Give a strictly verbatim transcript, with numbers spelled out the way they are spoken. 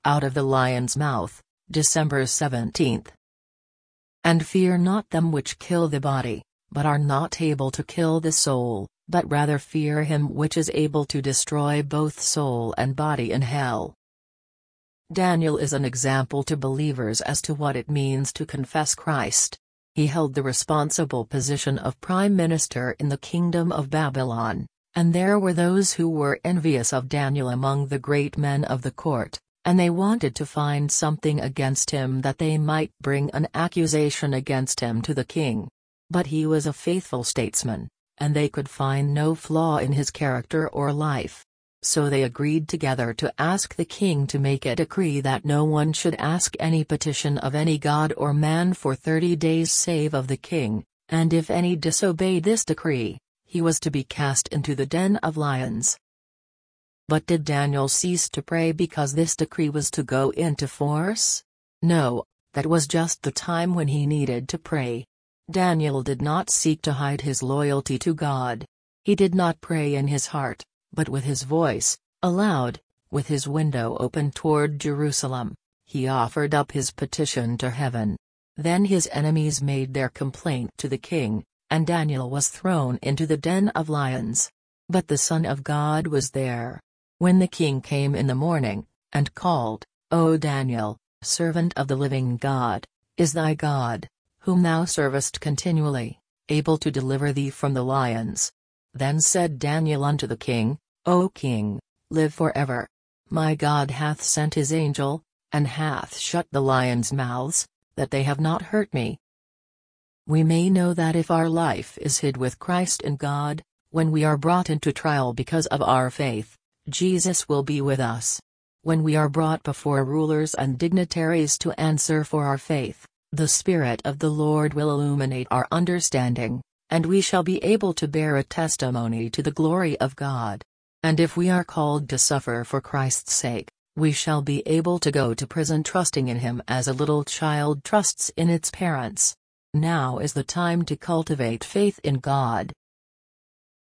Out of the lion's mouth, December seventeenth. And fear not them which kill the body, but are not able to kill the soul, but rather fear him which is able to destroy both soul and body in hell. Daniel is an example to believers as to what it means to confess Christ. He held the responsible position of prime minister in the kingdom of Babylon, and there were those who were envious of Daniel among the great men of the court, and they wanted to find something against him that they might bring an accusation against him to the king. But he was a faithful statesman, and they could find no flaw in his character or life. So they agreed together to ask the king to make a decree that no one should ask any petition of any god or man for thirty days save of the king, and if any disobeyed this decree, he was to be cast into the den of lions. But did Daniel cease to pray because this decree was to go into force? No, that was just the time when he needed to pray. Daniel did not seek to hide his loyalty to God. He did not pray in his heart, but with his voice, aloud, with his window open toward Jerusalem, he offered up his petition to heaven. Then his enemies made their complaint to the king, and Daniel was thrown into the den of lions. But the Son of God was there. When the king came in the morning, and called, O Daniel, servant of the living God, is thy God, whom thou servest continually, able to deliver thee from the lions? Then said Daniel unto the king, O king, live forever. My God hath sent his angel, and hath shut the lions' mouths, that they have not hurt me. We may know that if our life is hid with Christ in God, when we are brought into trial because of our faith, Jesus will be with us. When we are brought before rulers and dignitaries to answer for our faith, the Spirit of the Lord will illuminate our understanding, and we shall be able to bear a testimony to the glory of God. And if we are called to suffer for Christ's sake, we shall be able to go to prison trusting in Him as a little child trusts in its parents. Now is the time to cultivate faith in God.